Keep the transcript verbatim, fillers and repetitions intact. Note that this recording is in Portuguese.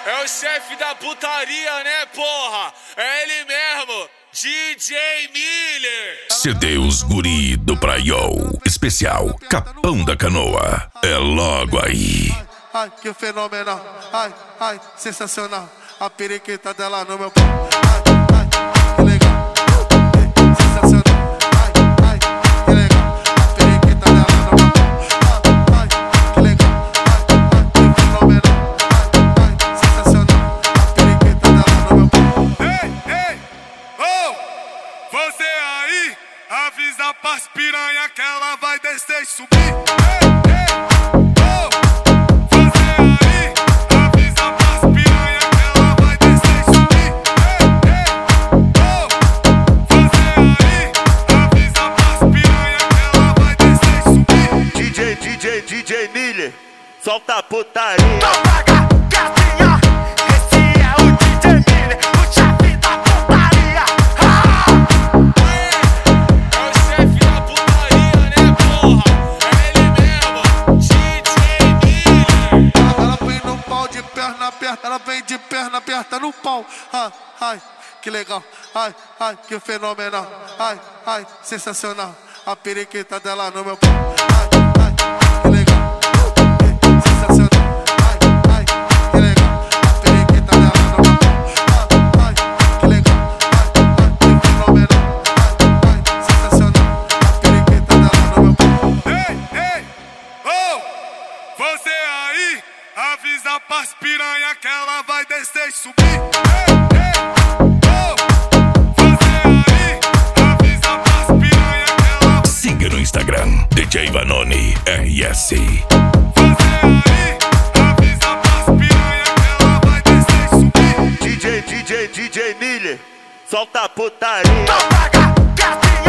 É o chefe da putaria, né, porra? É ele mesmo, D J Miller. C D Os Guri do Praiol, especial Capão da Canoa. É logo aí. Ai, que fenomenal. Ai, ai, sensacional. A periquita dela no meu pau. Ai, ai, que legal. Sensacional. Ai, ai, que legal. A periquita dela no meu pau. Ai, ai, que legal. Ai, ai, que fenomenal. Ai, ai, sensacional. A periquita dela no meu pau. Ei, ei, oh, você aí, avisa pras piranha que ela vai descer e subir. Ei, ei, oh, você aí, avisa pras piranha que ela vai descer e subir. Ei, ei, oh, você aí, avisa pras piranha que ela vai descer e subir. D J, D J, D J Miller, solta a putaria. Ela vem de perna aberta no pau. Ai, ai, que legal. Ai, ai, que fenomenal. Ai, ai, sensacional. A periquita dela no meu pau. Ai, ai, que legal. Sensacional. Ai, ai, que legal. A periquita dela no meu pau. Ai, ai, que legal. Ai, ai, que fenomenal. Ai, ai, sensacional. A periquita dela no meu pau. Ei, ei, oh, você aí, avisa pras piranha que ela vai descer e subir. Ei, ei, oh, você aí, avisa pras piranha que ela... Siga no Instagram, D J Vanoni R S. Você aí, avisa pras piranha que ela vai descer e subir. D J, D J, D J Miller, solta a putaria.